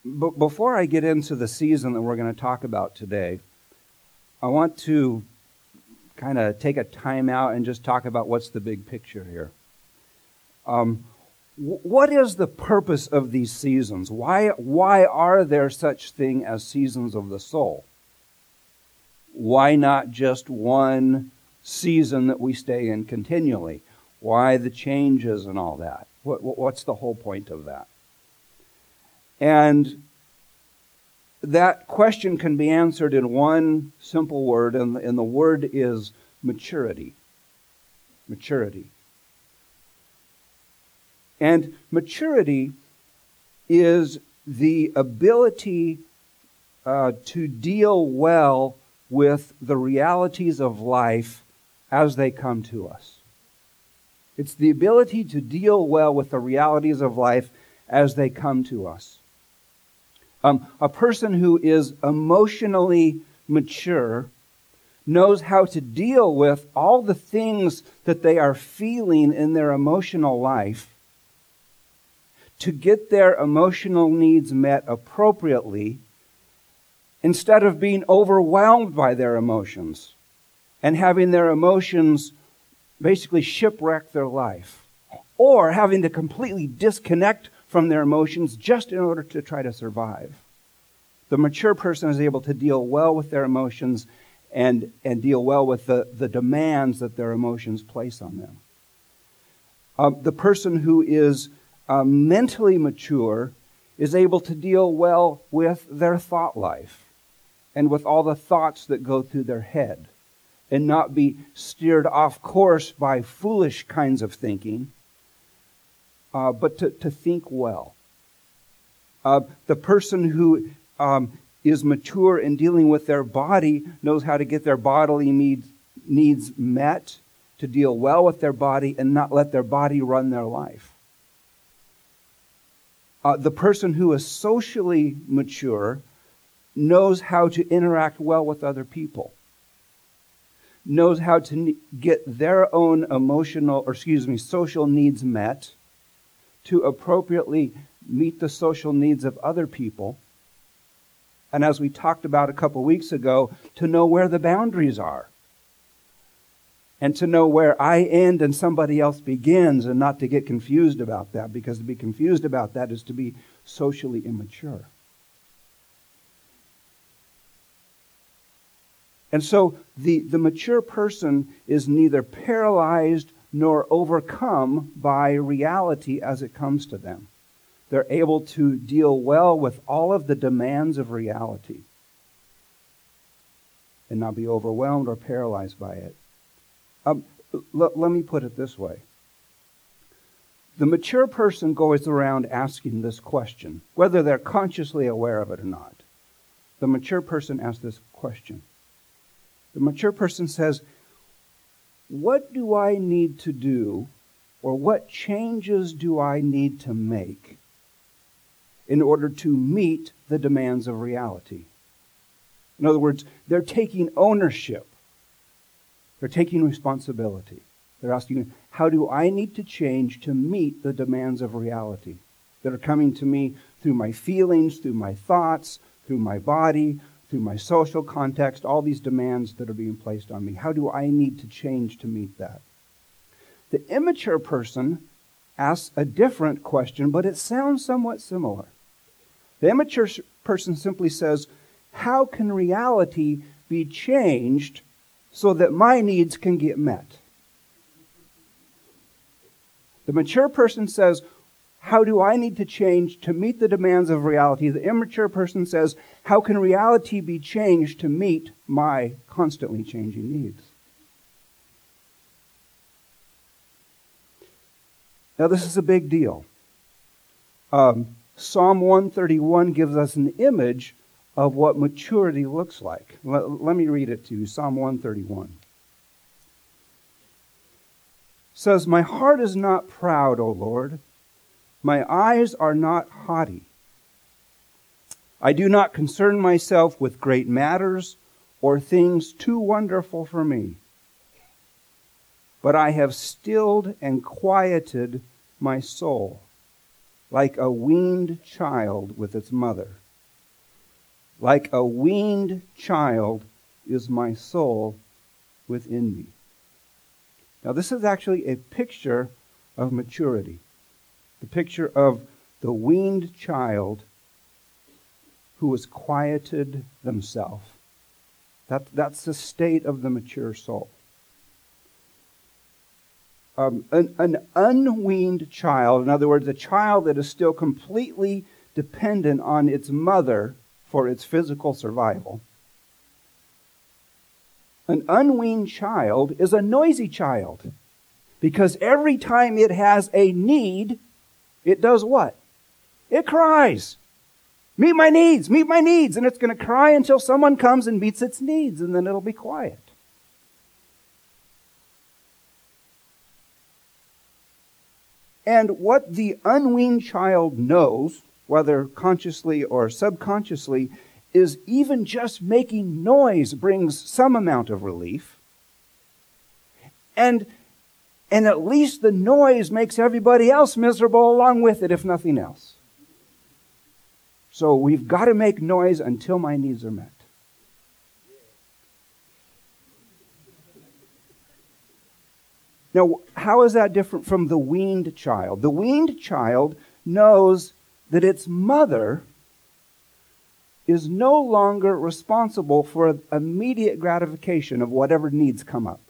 before I get into the season that we're going to talk about today, I want to kind of take a time out and just talk about what's the big picture here. What is the purpose of these seasons? Why are there such thing as seasons of the soul? Why not just one season that we stay in continually? Why the changes and all that? What's the whole point of that? And that question can be answered in one simple word, and the word is maturity. Maturity. And maturity is the ability to deal well with the realities of life as they come to us. It's the ability to deal well with the realities of life as they come to us. A person who is emotionally mature knows how to deal with all the things that they are feeling in their emotional life to get their emotional needs met appropriately instead of being overwhelmed by their emotions and having their emotions basically shipwreck their life, or having to completely disconnect from their emotions just in order to try to survive. The mature person is able to deal well with their emotions and deal well with the demands that their emotions place on them. The person who is mentally mature is able to deal well with their thought life and with all the thoughts that go through their head and not be steered off course by foolish kinds of thinking, but to think well. The person who is mature in dealing with their body knows how to get their bodily needs met, to deal well with their body and not let their body run their life. The person who is socially mature knows how to interact well with other people, knows how to get their own social needs met, to appropriately meet the social needs of other people, and as we talked about a couple weeks ago, to know where the boundaries are, and to know where I end and somebody else begins, and not to get confused about that, because to be confused about that is to be socially immature. And so the mature person is neither paralyzed nor overcome by reality as it comes to them. They're able to deal well with all of the demands of reality and not be overwhelmed or paralyzed by it. Let me put it this way. The mature person goes around asking this question, whether they're consciously aware of it or not. The mature person asks this question. The mature person says, what do I need to do, or what changes do I need to make in order to meet the demands of reality? In other words, they're taking ownership. They're taking responsibility. They're asking, how do I need to change to meet the demands of reality that are coming to me through my feelings, through my thoughts, through my body, through my social context, all these demands that are being placed on me? How do I need to change to meet that? The immature person asks a different question, but it sounds somewhat similar. The immature person simply says, how can reality be changed so that my needs can get met? The mature person says, how do I need to change to meet the demands of reality? The immature person says, how can reality be changed to meet my constantly changing needs? Now, this is a big deal. Psalm 131 gives us an image of what maturity looks like. Let me read it to you. Psalm 131. It says, my heart is not proud, O Lord. My eyes are not haughty. I do not concern myself with great matters or things too wonderful for me. But I have stilled and quieted my soul like a weaned child with its mother. Like a weaned child is my soul within me. Now, this is actually a picture of maturity. The picture of the weaned child who has quieted themselves. That's the state of the mature soul. An unweaned child, in other words, a child that is still completely dependent on its mother for its physical survival. An unweaned child is a noisy child because every time it has a need, it does what? It cries. Meet my needs, meet my needs. And it's going to cry until someone comes and meets its needs, and then it'll be quiet. And what the unweaned child knows, whether consciously or subconsciously, is even just making noise brings some amount of relief. And at least the noise makes everybody else miserable along with it, if nothing else. So we've got to make noise until my needs are met. Now, how is that different from the weaned child? The weaned child knows that its mother is no longer responsible for immediate gratification of whatever needs come up.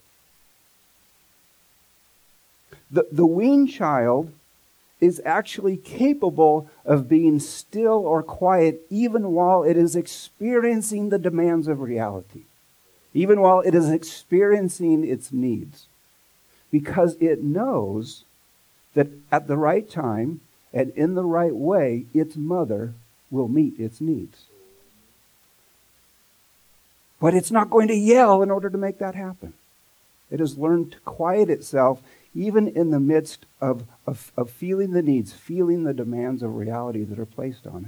The weaned child is actually capable of being still or quiet even while it is experiencing the demands of reality, even while it is experiencing its needs, because it knows that at the right time and in the right way, its mother will meet its needs. But it's not going to yell in order to make that happen. It has learned to quiet itself even in the midst of feeling the needs, feeling the demands of reality that are placed on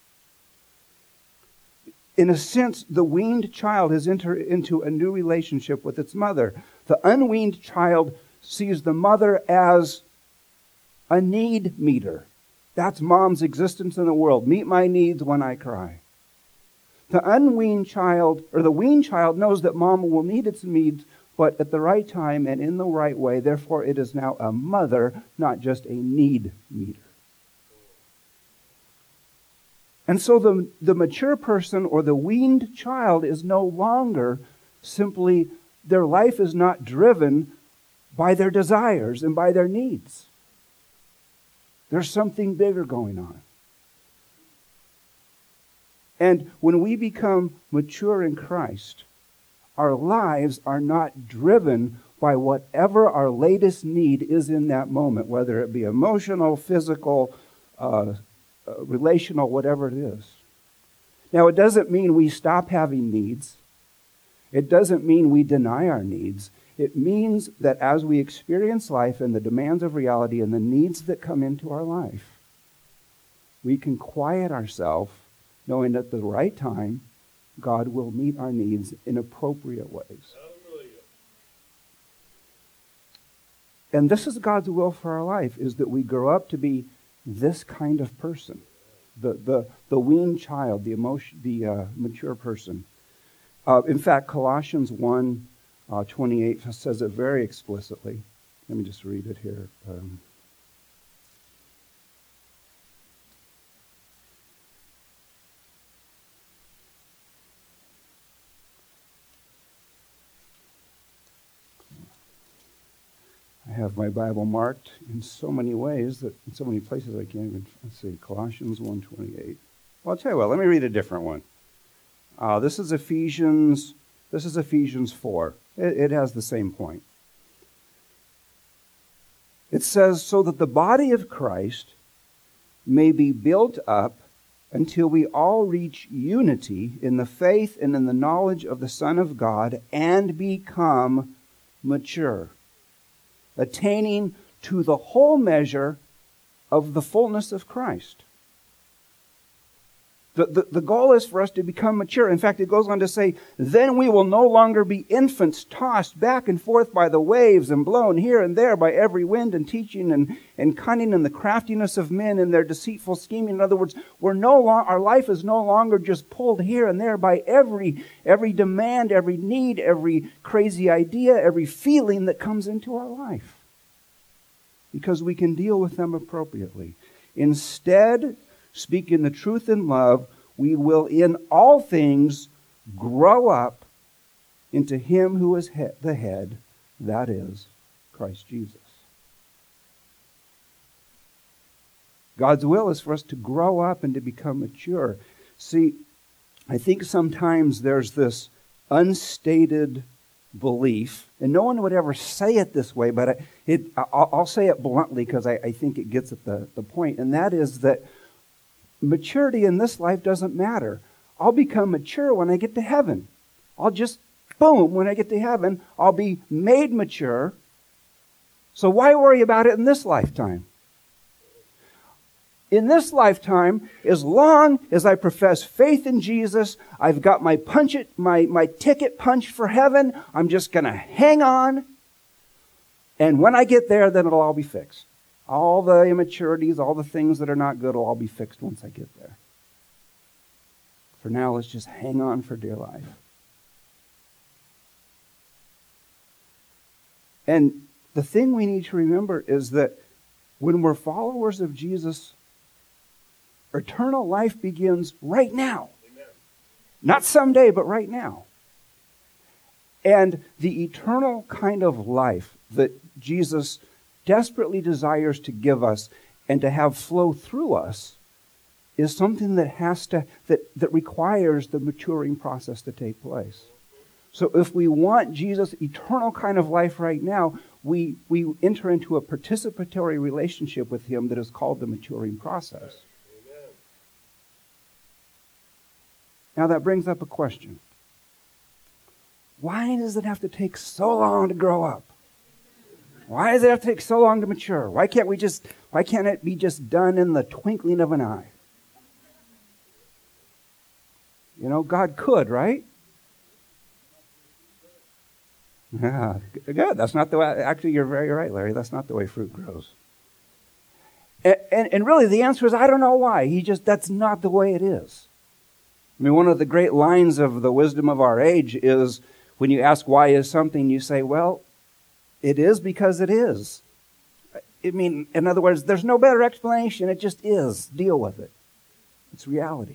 it. In a sense, the weaned child has entered into a new relationship with its mother. The unweaned child sees the mother as a need meter. That's mom's existence in the world. Meet my needs when I cry. The unweaned child, or the weaned child, knows that mom will meet its needs, but at the right time and in the right way. Therefore, it is now a mother, not just a need meter. And so the mature person or the weaned child is no longer simply, their life is not driven by their desires and by their needs. There's something bigger going on. And when we become mature in Christ, our lives are not driven by whatever our latest need is in that moment, whether it be emotional, physical, relational, whatever it is. Now, it doesn't mean we stop having needs. It doesn't mean we deny our needs. It means that as we experience life and the demands of reality and the needs that come into our life, we can quiet ourselves knowing at the right time, God will meet our needs in appropriate ways. Hallelujah. And this is God's will for our life, is that we grow up to be this kind of person. The weaned child, the mature person. In fact, Colossians 1:28 says it very explicitly. Let me just read it here. I have my Bible marked in so many ways that in so many places I can't even, let's see, Colossians 1:28. Well, I'll tell you what, let me read a different one. This is Ephesians 4. It has the same point. It says, so that the body of Christ may be built up until we all reach unity in the faith and in the knowledge of the Son of God and become mature, attaining to the whole measure of the fullness of Christ. The goal is for us to become mature. In fact, it goes on to say, then we will no longer be infants tossed back and forth by the waves and blown here and there by every wind and teaching and cunning and the craftiness of men and their deceitful scheming. In other words, our life is no longer just pulled here and there by every demand, every need, every crazy idea, every feeling that comes into our life. Because we can deal with them appropriately. Instead, speaking the truth in love, we will in all things grow up into Him who is the head, that is, Christ Jesus. God's will is for us to grow up and to become mature. See, I think sometimes there's this unstated belief, and no one would ever say it this way, but I'll say it bluntly because I think it gets at the point, and that is that maturity in this life doesn't matter. I'll become mature when I get to heaven. I'll just, boom, when I get to heaven, I'll be made mature. So why worry about it in this lifetime? In this lifetime, as long as I profess faith in Jesus, I've got my ticket punched for heaven, I'm just going to hang on. And when I get there, then it'll all be fixed. All the immaturities, all the things that are not good will all be fixed once I get there. For now, let's just hang on for dear life. And the thing we need to remember is that when we're followers of Jesus, eternal life begins right now. Amen. Not someday, but right now. And the eternal kind of life that Jesus desperately desires to give us and to have flow through us is something that requires the maturing process to take place. So if we want Jesus' eternal kind of life right now, we enter into a participatory relationship with Him that is called the maturing process. Amen. Now that brings up a question. Why does it have to take so long to grow up? Why does it have to take so long to mature? Why can't it be just done in the twinkling of an eye? You know, God could, right? Yeah, good. That's not the way, actually, you're very right, Larry. That's not the way fruit grows. And really, the answer is, I don't know why. That's not the way it is. I mean, one of the great lines of the wisdom of our age is, when you ask why is something, you say, well, it is because it is. I mean, in other words, there's no better explanation. It just is. Deal with it. It's reality.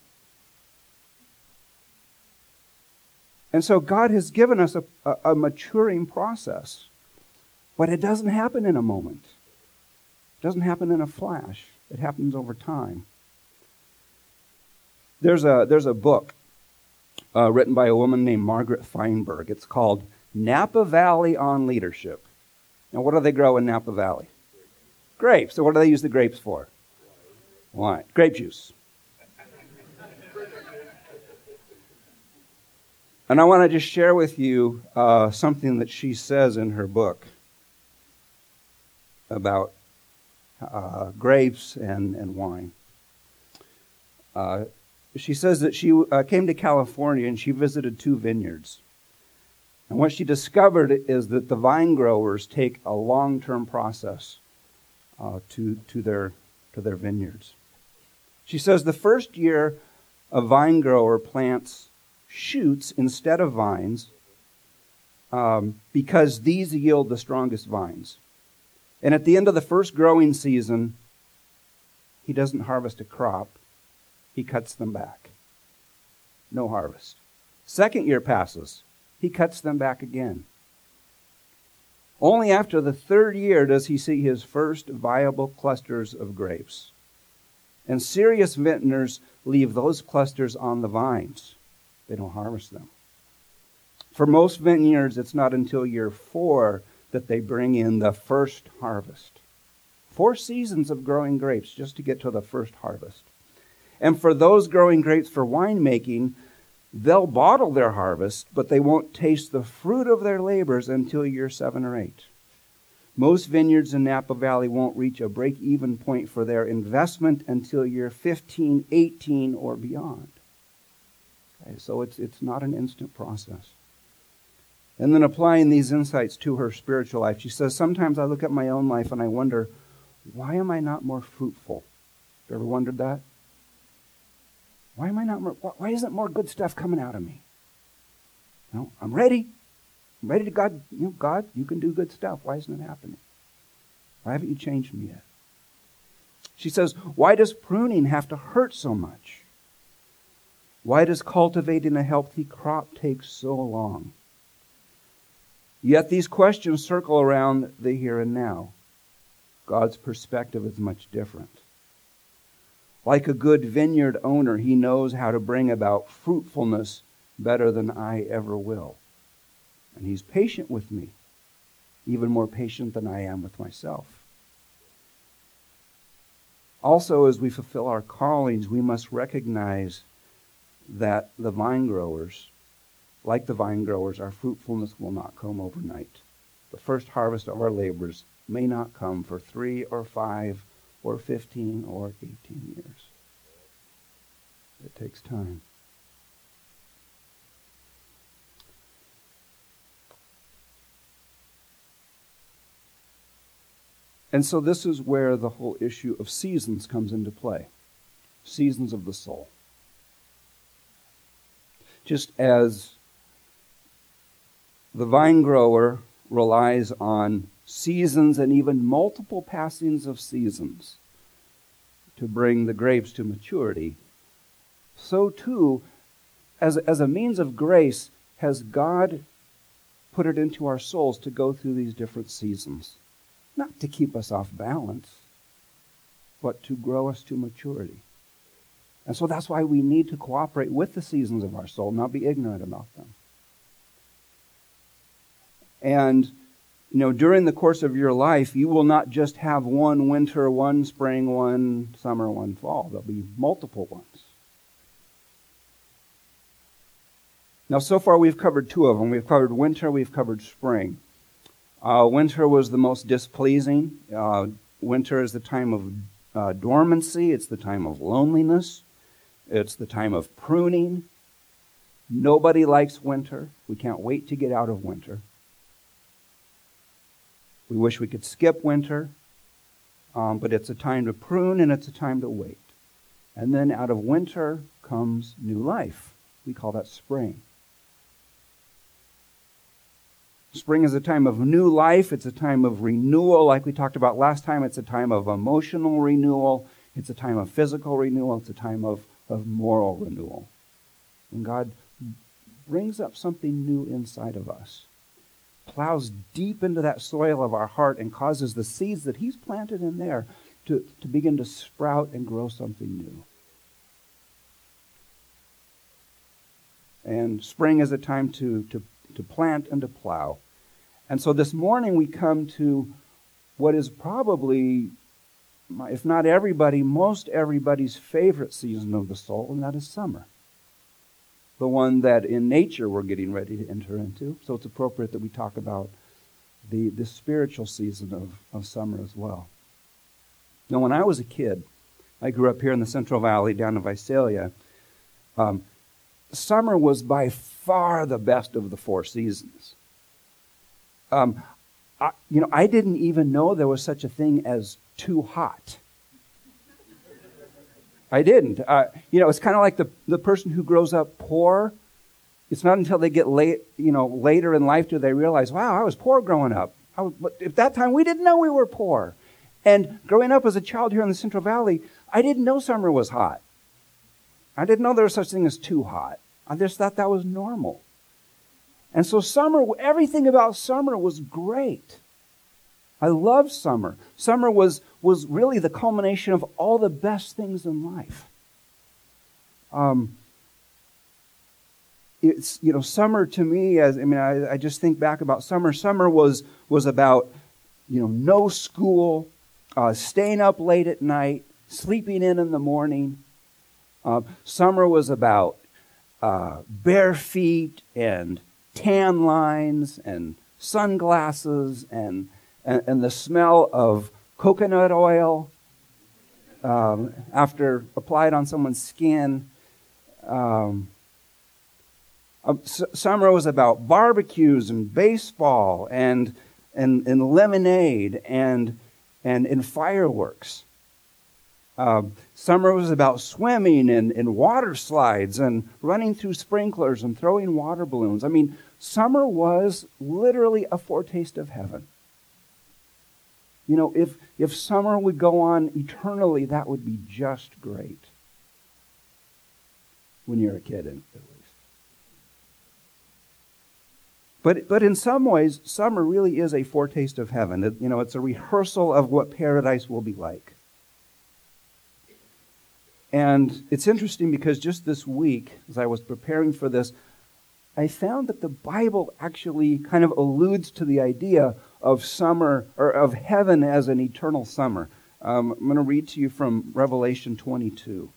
And so God has given us a maturing process. But it doesn't happen in a moment. It doesn't happen in a flash. It happens over time. There's a book written by a woman named Margaret Feinberg. It's called Napa Valley on Leadership. Now, what do they grow in Napa Valley? Grapes. So what do they use the grapes for? Wine. Grape juice. And I want to just share with you something that she says in her book about grapes and wine. She says that she came to California and she visited 2 vineyards. And what she discovered is that the vine growers take a long-term process to their vineyards. She says the first year a vine grower plants shoots instead of vines because these yield the strongest vines. And at the end of the first growing season, he doesn't harvest a crop. He cuts them back. No harvest. Second year passes. He cuts them back again. Only after the 3rd year does he see his first viable clusters of grapes. And serious vintners leave those clusters on the vines. They don't harvest them. For most vineyards, it's not until year 4 that they bring in the first harvest. 4 seasons of growing grapes just to get to the first harvest. And for those growing grapes for winemaking, they'll bottle their harvest, but they won't taste the fruit of their labors until year 7 or 8. Most vineyards in Napa Valley won't reach a break-even point for their investment until year 15, 18, or beyond. Okay, so it's not an instant process. And then applying these insights to her spiritual life, she says, sometimes I look at my own life and I wonder, why am I not more fruitful? You ever wondered that? Why am I not more, why isn't more good stuff coming out of me? No, I'm ready. I'm ready to God, God, you can do good stuff. Why isn't it happening? Why haven't you changed me yet? She says, why does pruning have to hurt so much? Why does cultivating a healthy crop take so long? Yet these questions circle around the here and now. God's perspective is much different. Like a good vineyard owner, he knows how to bring about fruitfulness better than I ever will. And he's patient with me, even more patient than I am with myself. Also, as we fulfill our callings, we must recognize that the vine growers, like the vine growers, our fruitfulness will not come overnight. The first harvest of our labors may not come for 3 or 5 or 15 or 18 years. It takes time. And so this is where the whole issue of seasons comes into play. Seasons of the soul. Just as the vine grower relies on seasons and even multiple passings of seasons to bring the grapes to maturity, so too, as a means of grace, has God put it into our souls to go through these different seasons. Not to keep us off balance, but to grow us to maturity. And so that's why we need to cooperate with the seasons of our soul, not be ignorant about them. And, during the course of your life, you will not just have one winter, one spring, one summer, one fall. There'll be multiple ones. Now, so far we've covered 2 of them. We've covered winter, we've covered spring. Winter was the most displeasing. Winter is the time of dormancy. It's the time of loneliness. It's the time of pruning. Nobody likes winter. We can't wait to get out of winter. We wish we could skip winter, but it's a time to prune and it's a time to wait. And then out of winter comes new life. We call that spring. Spring is a time of new life. It's a time of renewal. Like we talked about last time, it's a time of emotional renewal. It's a time of physical renewal. It's a time of moral renewal. When God brings up something new inside of us, plows deep into that soil of our heart and causes the seeds that he's planted in there to begin to sprout and grow something new. And spring is a time to plant and to plow. And so this morning we come to what is probably, if not everybody, most everybody's favorite season of the soul, and that is summer. The one that in nature we're getting ready to enter into. So it's appropriate that we talk about the spiritual season of summer as well. Now, when I was a kid, I grew up here in the Central Valley down in Visalia. Summer was by far the best of the 4 seasons. I didn't even know there was such a thing as too hot. I didn't. It's kind of like the person who grows up poor. It's not until they get later in life do they realize, wow, I was poor growing up. At that time, we didn't know we were poor. And growing up as a child here in the Central Valley, I didn't know summer was hot. I didn't know there was such thing as too hot. I just thought that was normal. And so summer, everything about summer was great. I loved summer. Summer was really the culmination of all the best things in life. Summer to me, I just think back about summer. Summer was about, no school, staying up late at night, sleeping in the morning. Summer was about bare feet and tan lines and sunglasses and and the smell of coconut oil after applied on someone's skin. Summer was about barbecues and baseball and lemonade and fireworks. Summer was about swimming and water slides and running through sprinklers and throwing water balloons. I mean, summer was literally a foretaste of heaven. You know, if summer would go on eternally, that would be just great. When you're a kid, at least. But in some ways, summer really is a foretaste of heaven. It's a rehearsal of what paradise will be like. And it's interesting because just this week, as I was preparing for this, I found that the Bible actually kind of alludes to the idea of summer, or of heaven as an eternal summer. I'm going to read to you from Revelation 22.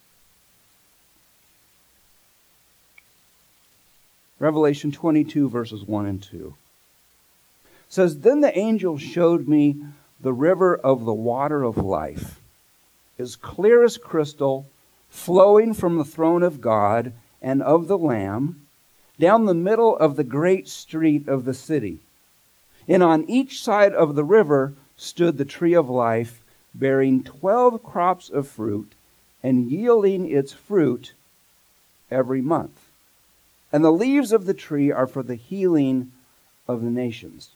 Revelation 22, verses 1 and 2. It says, "Then the angel showed me the river of the water of life, as clear as crystal, flowing from the throne of God and of the Lamb, down the middle of the great street of the city. And on each side of the river stood the tree of life, bearing 12 crops of fruit, and yielding its fruit every month. And the leaves of the tree are for the healing of the nations."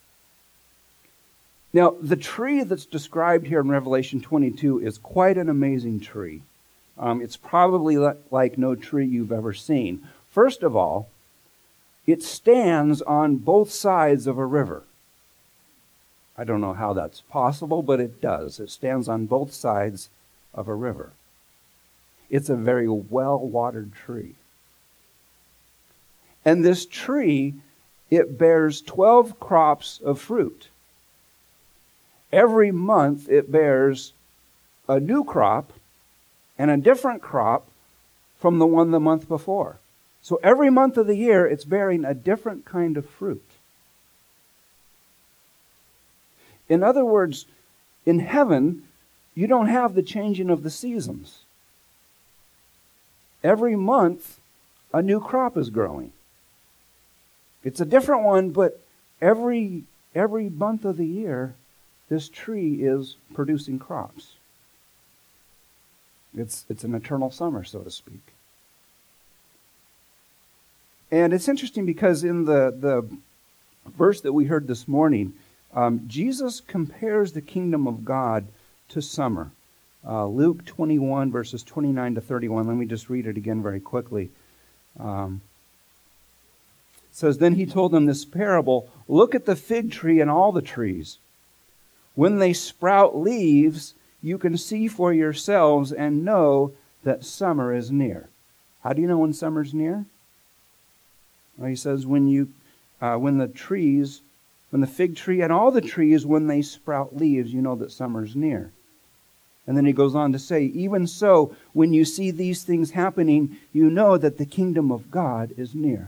Now, the tree that's described here in Revelation 22 is quite an amazing tree. It's probably like no tree you've ever seen. First of all, it stands on both sides of a river. I don't know how that's possible, but it does. It stands on both sides of a river. It's a very well-watered tree. And this tree, it bears 12 crops of fruit. Every month it bears a new crop and a different crop from the one the month before. So every month of the year, it's bearing a different kind of fruit. In other words, in heaven, you don't have the changing of the seasons. Every month, a new crop is growing. It's a different one, but every month of the year, this tree is producing crops. It's an eternal summer, so to speak. And it's interesting because in the verse that we heard this morning, Jesus compares the kingdom of God to summer. Luke 21, verses 29 to 31. Let me just read it again very quickly. It says, "Then he told them this parable, 'Look at the fig tree and all the trees. When they sprout leaves, you can see for yourselves and know that summer is near.'" How do you know when summer's near? Well, he says, when the fig tree and all the trees, when they sprout leaves, you know that summer's near. And then he goes on to say, "Even so, when you see these things happening, you know that the kingdom of God is near."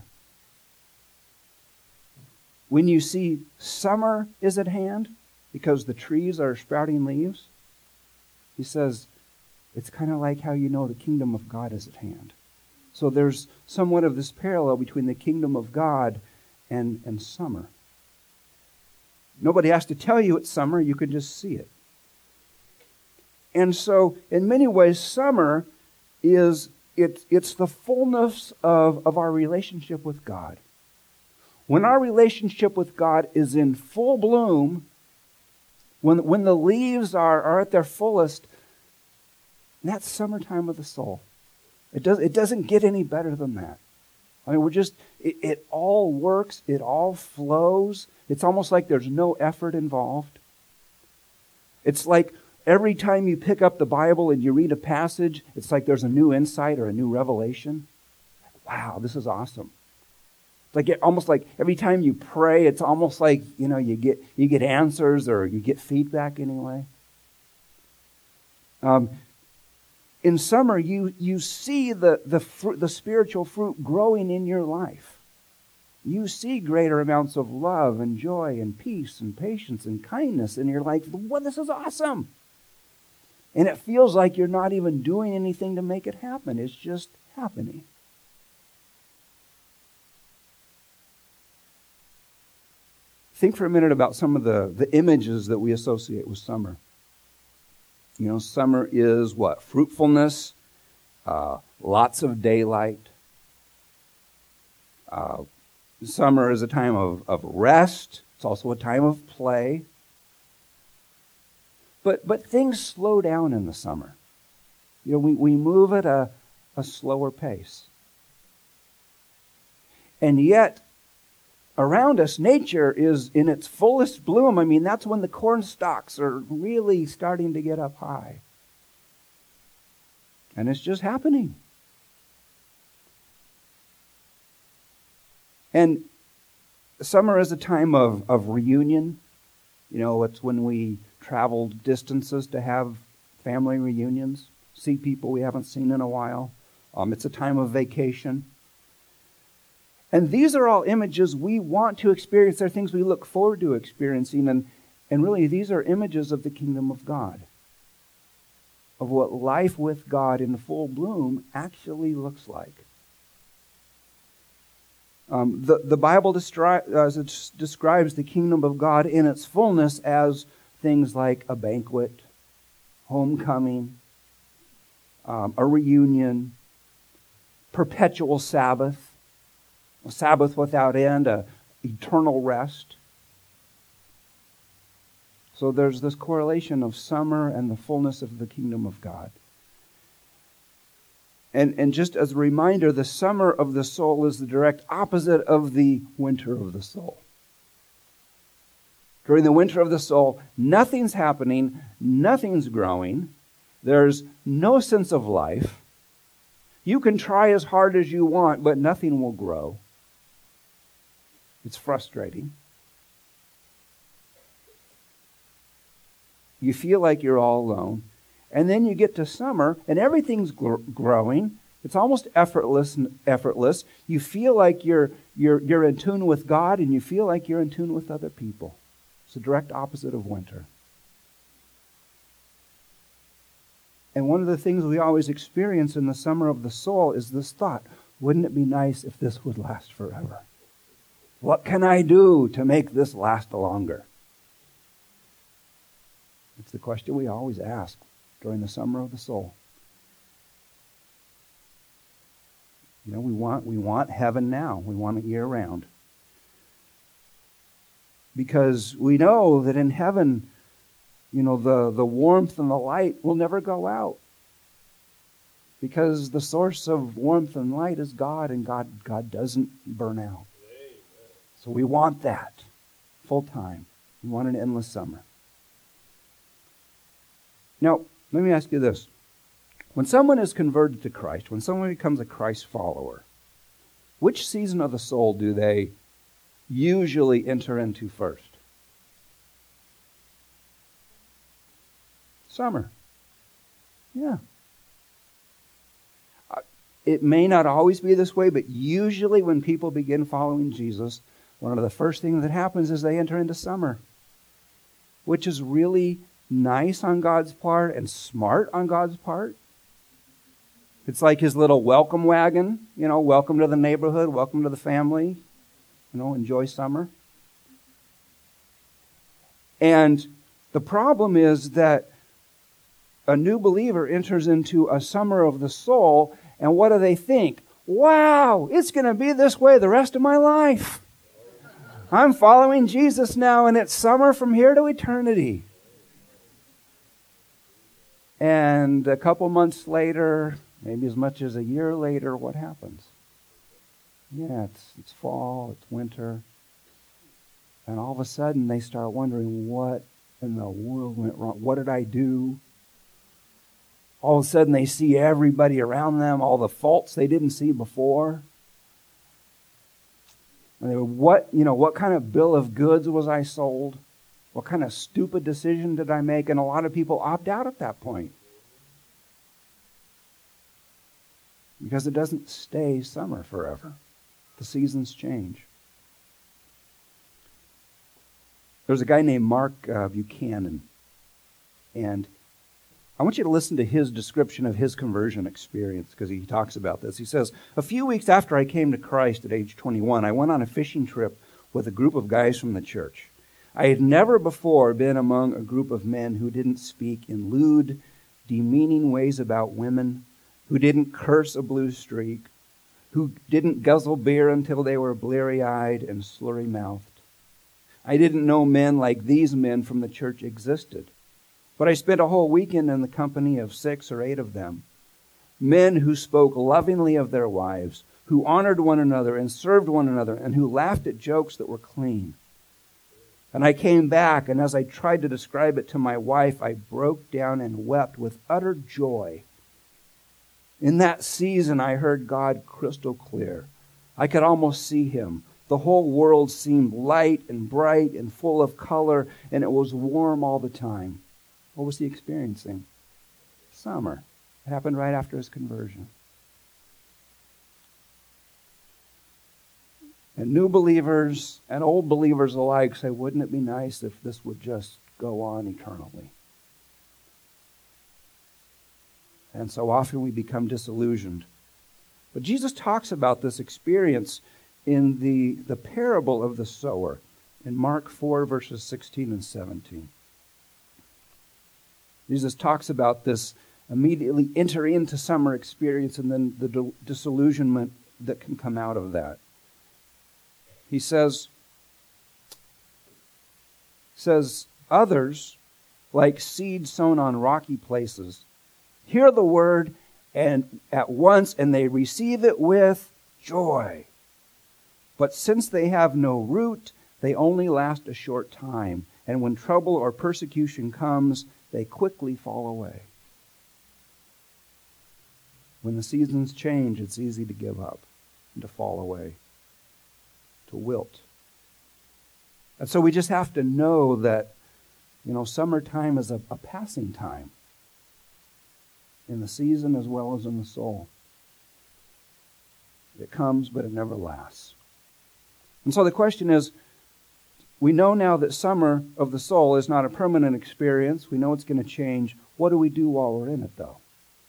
When you see summer is at hand, because the trees are sprouting leaves, he says, it's kind of like how you know the kingdom of God is at hand. So there's somewhat of this parallel between the kingdom of God and summer. Nobody has to tell you it's summer, you can just see it. And so, in many ways, summer it's the fullness of our relationship with God. When our relationship with God is in full bloom, when the leaves are at their fullest, that's summertime of the soul. It doesn't get any better than that. I mean, it all works, it all flows. It's almost like there's no effort involved. It's like every time you pick up the Bible and you read a passage, it's like there's a new insight or a new revelation. Wow, this is awesome. Almost like every time you pray, it's almost like, you get answers or you get feedback anyway. In summer, you see the spiritual fruit growing in your life. you see greater amounts of love and joy and peace and patience and kindness, and you're like, well, this is awesome. And it feels like you're not even doing anything to make it happen. It's just happening. Think for a minute about some of the images that we associate with summer. You know, summer is what? Fruitfulness, lots of daylight. Summer is a time of rest. It's also a time of play. But things slow down in the summer. You know, we move at a slower pace. And yet, around us, nature is in its fullest bloom. I mean, that's when the corn stalks are really starting to get up high. And it's just happening. And summer is a time of reunion. You know, it's when we travel distances to have family reunions, see people we haven't seen in a while. It's a time of vacation. And these are all images we want to experience. They're things we look forward to experiencing. And really, these are images of the kingdom of God, of what life with God in full bloom actually looks like. The Bible describes the kingdom of God in its fullness as things like a banquet, homecoming, a reunion, perpetual Sabbath, a Sabbath without end, a eternal rest. So there's this correlation of summer and the fullness of the kingdom of God. And just as a reminder, the summer of the soul is the direct opposite of the winter of the soul. During the winter of the soul, nothing's happening, nothing's growing, there's no sense of life. You can try as hard as you want, but nothing will grow. It's frustrating. You feel like you're all alone. And then you get to summer, and everything's growing. It's almost effortless. You feel like you're in tune with God, and you feel like you're in tune with other people. It's the direct opposite of winter. And one of the things we always experience in the summer of the soul is this thought, wouldn't it be nice if this would last forever? What can I do to make this last longer? It's the question we always ask during the summer of the soul. You know, we want heaven now. We want it year round. Because we know that in heaven, you know, the warmth and the light will never go out. Because the source of warmth and light is God, and God doesn't burn out. So we want that full time. We want an endless summer. Now, let me ask you this. When someone is converted to Christ, when someone becomes a Christ follower, which season of the soul do they usually enter into first? Summer. Yeah. It may not always be this way, but usually when people begin following Jesus, one of the first things that happens is they enter into summer, which is really nice on God's part and smart on God's part. It's like his little welcome wagon, you know, welcome to the neighborhood, welcome to the family, you know, enjoy summer. And the problem is that a new believer enters into a summer of the soul, and what do they think? Wow, it's going to be this way the rest of my life. I'm following Jesus now, and it's summer from here to eternity. And a couple months later, maybe as much as a year later, what happens? Yeah, it's fall, it's winter. And all of a sudden, they start wondering, what in the world went wrong? What did I do? All of a sudden, they see everybody around them, all the faults they didn't see before. And they go, what kind of bill of goods was I sold? What kind of stupid decision did I make? And a lot of people opt out at that point. Because it doesn't stay summer forever. The seasons change. There's a guy named Mark Buchanan, and I want you to listen to his description of his conversion experience because he talks about this. He says, "A few weeks after I came to Christ at age 21, I went on a fishing trip with a group of guys from the church. I had never before been among a group of men who didn't speak in lewd, demeaning ways about women, who didn't curse a blue streak, who didn't guzzle beer until they were bleary-eyed and slurry-mouthed. I didn't know men like these men from the church existed. But I spent a whole weekend in the company of 6 or 8 of them. Men who spoke lovingly of their wives, who honored one another and served one another, and who laughed at jokes that were clean. And I came back, and as I tried to describe it to my wife, I broke down and wept with utter joy. In that season, I heard God crystal clear. I could almost see him. The whole world seemed light and bright and full of color, and it was warm all the time." What was he experiencing? Summer. It happened right after his conversion. And new believers and old believers alike say, wouldn't it be nice if this would just go on eternally? And so often we become disillusioned. But Jesus talks about this experience in the parable of the sower in Mark 4, verses 16 and 17. Jesus talks about this immediately enter into summer experience and then the disillusionment that can come out of that. He says, others, like seed sown on rocky places, hear the word and at once, and they receive it with joy. But since they have no root, they only last a short time. And when trouble or persecution comes, they quickly fall away. When the seasons change, it's easy to give up and to fall away, to wilt. And so we just have to know that, summertime is a passing time in the season as well as in the soul. It comes, but it never lasts. And so the question is, we know now that summer of the soul is not a permanent experience. We know it's going to change. What do we do while we're in it, though?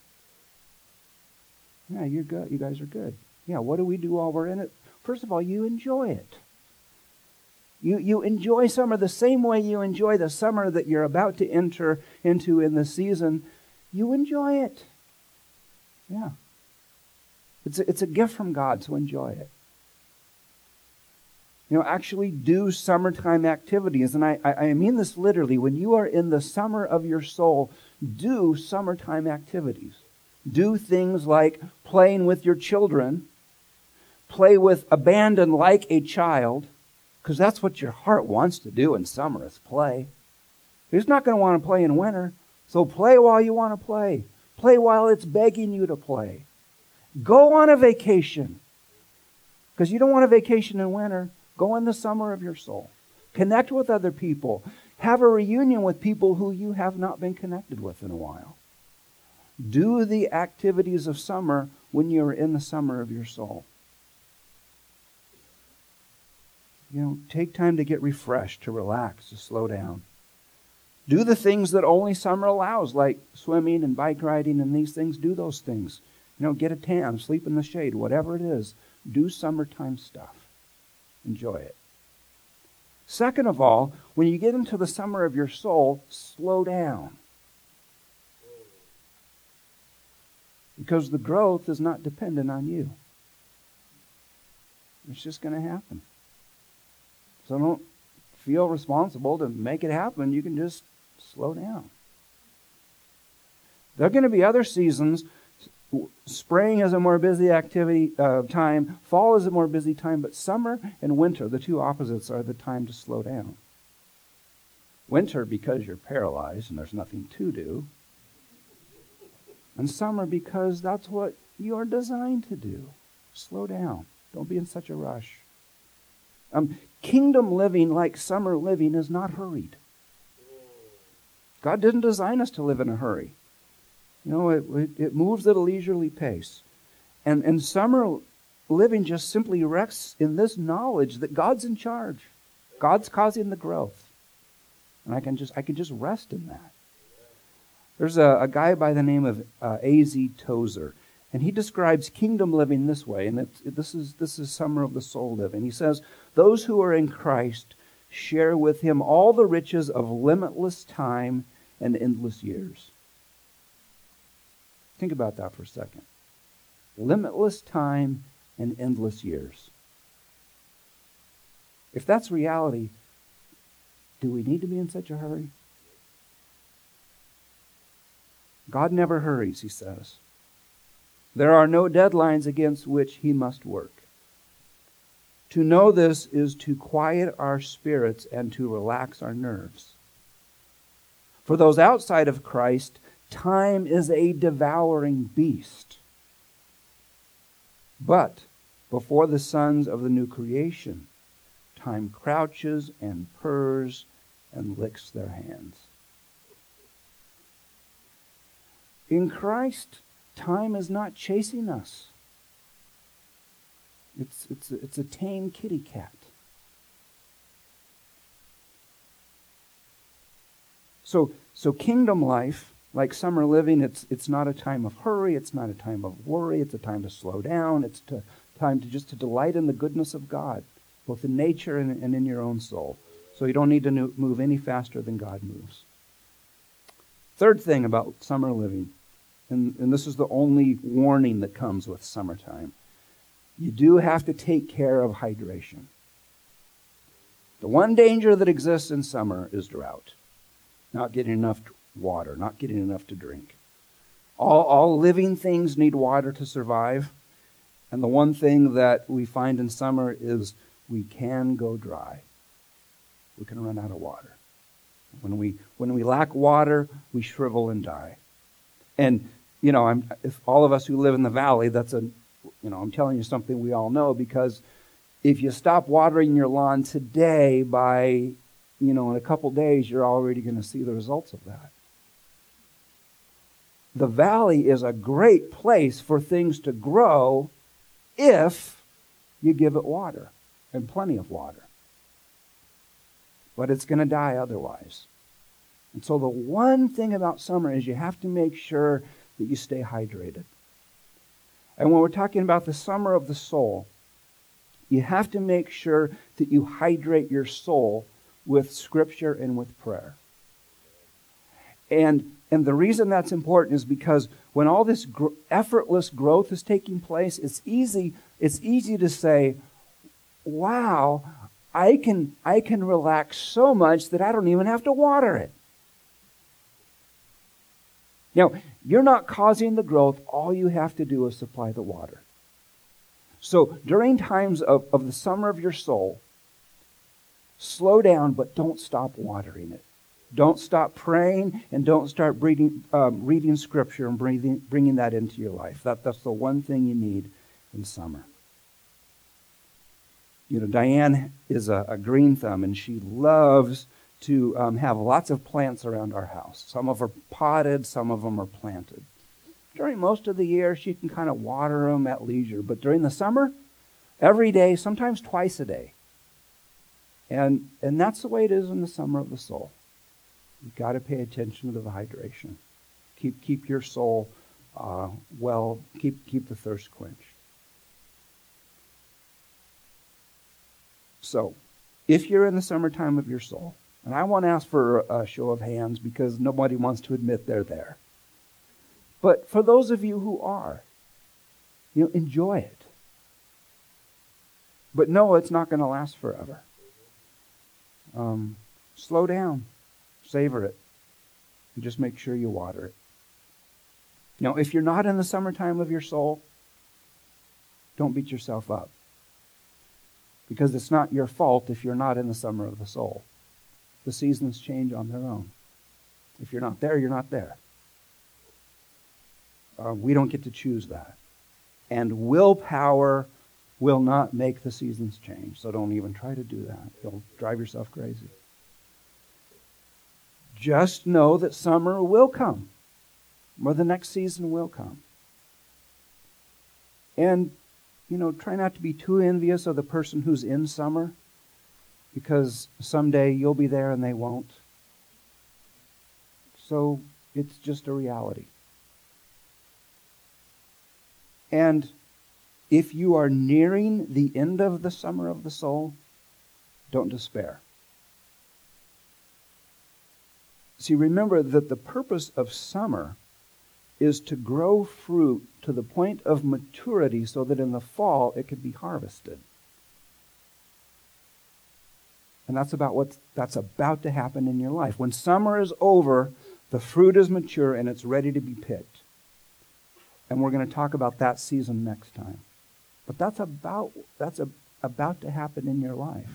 Yeah, you're good. You guys are good. Yeah, what do we do while we're in it? First of all, you enjoy it. You enjoy summer the same way you enjoy the summer that you're about to enter into in the season. You enjoy it. Yeah. It's a gift from God, so enjoy it. Actually do summertime activities. And I mean this literally. When you are in the summer of your soul, do summertime activities. Do things like playing with your children. Play with abandon like a child. Because that's what your heart wants to do in summer, is play. You're just not going to want to play in winter. So play while you want to play. Play while it's begging you to play. Go on a vacation. Because you don't want a vacation in winter. Go in the summer of your soul. Connect with other people. Have a reunion with people who you have not been connected with in a while. Do the activities of summer when you're in the summer of your soul. Take time to get refreshed, to relax, to slow down. Do the things that only summer allows, like swimming and bike riding and these things. Do those things. Get a tan, sleep in the shade, whatever it is. Do summertime stuff. Enjoy it. Second of all, when you get into the summer of your soul, slow down. Because the growth is not dependent on you. It's just going to happen. So don't feel responsible to make it happen. You can just slow down. There are going to be other seasons. Spring is a more busy activity time. Fall is a more busy time. But summer and winter, the two opposites, are the time to slow down. Winter because you're paralyzed and there's nothing to do. And summer because that's what you're designed to do. Slow down. Don't be in such a rush. Kingdom living, like summer living, is not hurried. God didn't design us to live in a hurry. It moves at a leisurely pace. And summer living just simply rests in this knowledge that God's in charge. God's causing the growth. And I can just rest in that. There's a guy by the name of A.Z. Tozer, and he describes kingdom living this way, and this is summer of the soul living. He says, those who are in Christ share with him all the riches of limitless time and endless years. Think about that for a second. Limitless time and endless years. If that's reality, do we need to be in such a hurry? God never hurries, he says. There are no deadlines against which he must work. To know this is to quiet our spirits and to relax our nerves. For those outside of Christ, time is a devouring beast. But before the sons of the new creation, time crouches and purrs and licks their hands. In Christ, time is not chasing us. It's a tame kitty cat. So kingdom life, like summer living, it's not a time of hurry, it's not a time of worry, it's a time to slow down, it's a time to delight in the goodness of God, both in nature and in your own soul. So you don't need to move any faster than God moves. Third thing about summer living, and this is the only warning that comes with summertime, you do have to take care of hydration. The one danger that exists in summer is drought. Not getting enough water, not getting enough to drink. All living things need water to survive. And the one thing that we find in summer is we can go dry. We can run out of water. When we lack water, we shrivel and die. And, if all of us who live in the valley, I'm telling you something we all know, because if you stop watering your lawn today, by, in a couple days, you're already going to see the results of that. The valley is a great place for things to grow if you give it water, and plenty of water. But it's going to die otherwise. And so the one thing about summer is you have to make sure that you stay hydrated. And when we're talking about the summer of the soul, you have to make sure that you hydrate your soul with Scripture and with prayer. And the reason that's important is because when all this effortless growth is taking place, it's easy to say, wow, I can relax so much that I don't even have to water it. Now, you're not causing the growth. All you have to do is supply the water. So during times of the summer of your soul, slow down, but don't stop watering it. Don't stop praying, and don't start reading Scripture and bringing that into your life. That's the one thing you need in summer. Diane is a green thumb, and she loves to have lots of plants around our house. Some of them are potted, some of them are planted. During most of the year, she can kind of water them at leisure. But during the summer, every day, sometimes twice a day. And that's the way it is in the summer of the soul. You've got to pay attention to the hydration. Keep your soul well. Keep the thirst quenched. So, if you're in the summertime of your soul, and I won't ask for a show of hands because nobody wants to admit they're there. But for those of you who are, enjoy it. But no, it's not going to last forever. Slow down. Savor it. And just make sure you water it. Now, if you're not in the summertime of your soul, don't beat yourself up. Because it's not your fault if you're not in the summer of the soul. The seasons change on their own. If you're not there, you're not there. We don't get to choose that. And willpower will not make the seasons change. So don't even try to do that. You'll drive yourself crazy. Just know that summer will come, or the next season will come. And, try not to be too envious of the person who's in summer, because someday you'll be there and they won't. So it's just a reality. And if you are nearing the end of the summer of the soul, don't despair. See, remember that the purpose of summer is to grow fruit to the point of maturity so that in the fall it can be harvested. And that's about to happen in your life. When summer is over, the fruit is mature and it's ready to be picked. And we're going to talk about that season next time. But that's about to happen in your life.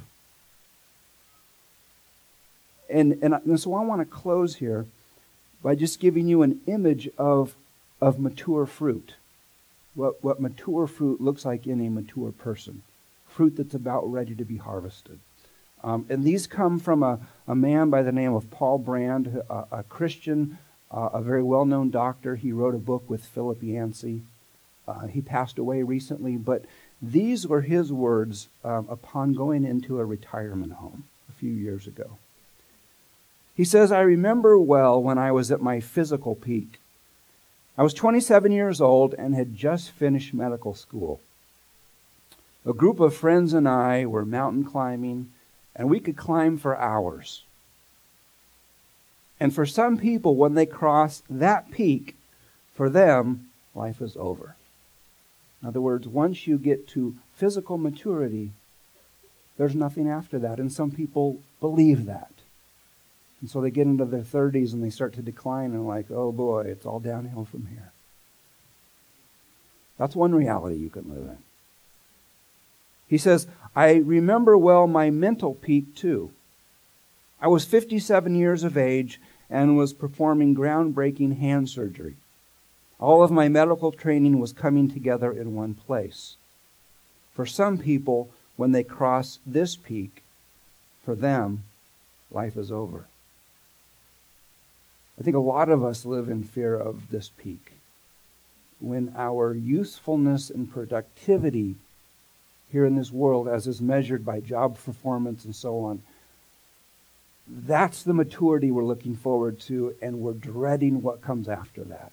And so I want to close here by just giving you an image of mature fruit. What mature fruit looks like in a mature person. Fruit that's about ready to be harvested. And these come from a man by the name of Paul Brand, a Christian, a very well-known doctor. He wrote a book with Philip Yancey. He passed away recently, but these were his words upon going into a retirement home a few years ago. He says, "I remember well when I was at my physical peak. I was 27 years old and had just finished medical school. A group of friends and I were mountain climbing, and we could climb for hours. And for some people, when they cross that peak, for them, life is over." In other words, once you get to physical maturity, there's nothing after that. And some people believe that. And so they get into their 30s and they start to decline and like, oh boy, it's all downhill from here. That's one reality you can live in. He says, "I remember well my mental peak too. I was 57 years of age and was performing groundbreaking hand surgery. All of my medical training was coming together in one place. For some people, when they cross this peak, for them, life is over." I think a lot of us live in fear of this peak. When our usefulness and productivity here in this world, as is measured by job performance and so on, that's the maturity we're looking forward to, and we're dreading what comes after that.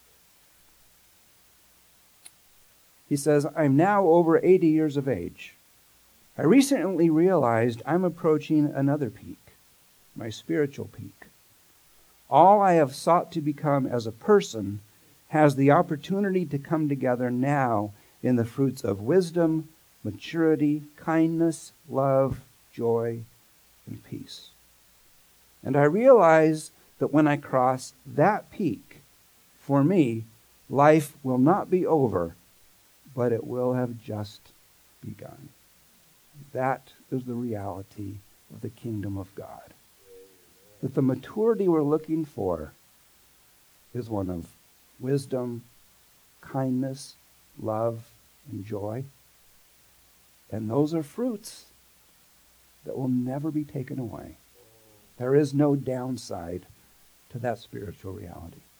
He says, "I'm now over 80 years of age. I recently realized I'm approaching another peak, my spiritual peak. All I have sought to become as a person has the opportunity to come together now in the fruits of wisdom, maturity, kindness, love, joy, and peace. And I realize that when I cross that peak, for me, life will not be over, but it will have just begun." That is the reality of the kingdom of God. That the maturity we're looking for is one of wisdom, kindness, love, and joy. And those are fruits that will never be taken away. There is no downside to that spiritual reality.